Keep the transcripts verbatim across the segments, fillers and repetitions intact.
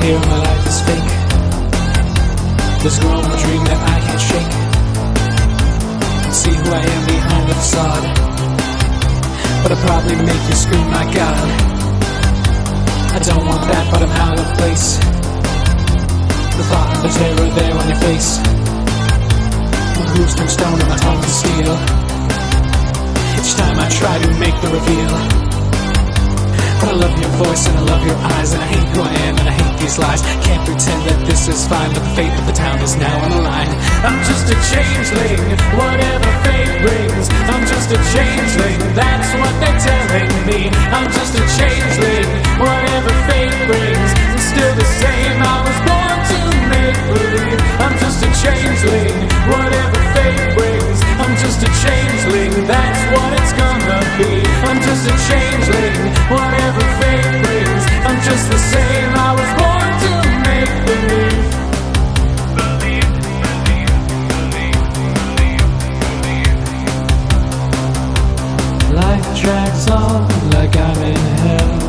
here my life is fake. There's growing a dream that I can't shake. See who I am behind the facade, but I'll probably make you scream, my God. I don't want that, but I'm out of place. The thought of the terror there on your face. My grooves turn stone and my tongue to steel. Each time I try to make the reveal. But I love your voice and I love your eyes, and I hate who I am and I hate these lies. Can't pretend that this is fine, but the fate of the town is now on the line. I'm just a changeling, whatever fate brings. I'm just a changeling, that's what they're telling me. I'm just a changeling, whatever fate brings. I'm still the same, I was born to make believe. I'm just a changeling, whatever fate brings. I'm just a changeling, that's what it's gonna be. I'm just a changeling, whatever fate brings. I'm just the same, I was born to make believe. Believe, believe, believe, believe, believe. Life drags on like I'm in hell.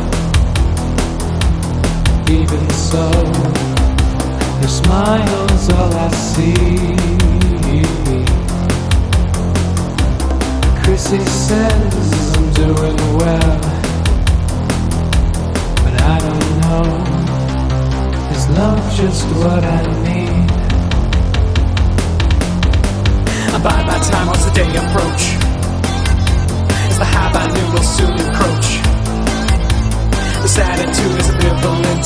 Even so, your smile's all I see. Chrissy says I'm doing well, but I don't know, is love just what I need? And by that time once the day approach, as the hype I knew will soon encroach. This attitude is ambivalent.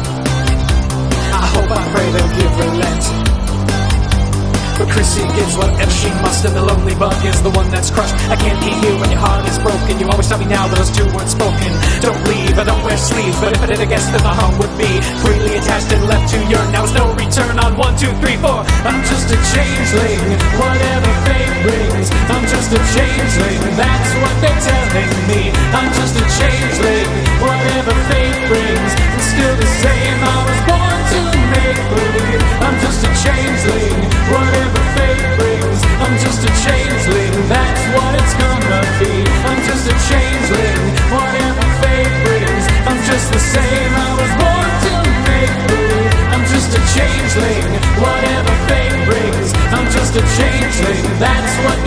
I hope, I pray they'll give relent. But Chrissy gives whatever she must, and the lonely bug is the one that's crushed. I can't be here when your heart is broken. You always tell me now that those two weren't spoken. Don't leave, I don't wear sleeves, but if I did I guess then my home would be freely attached and left to yearn. Now there's no return on one, two, three, four. I'm just a changeling, whatever fate brings. I'm just a changeling, that's what they're telling me. I'm just a changeling, whatever fate brings. I'm still the same, I was born to make believe. I'm just a changeling, whatever fate brings. I'm just a changeling, that's what it's gonna be. I'm just a changeling, whatever fate brings. I'm just the same, I was born to make believe. I'm just a changeling, whatever fate brings. I'm just a changeling, that's what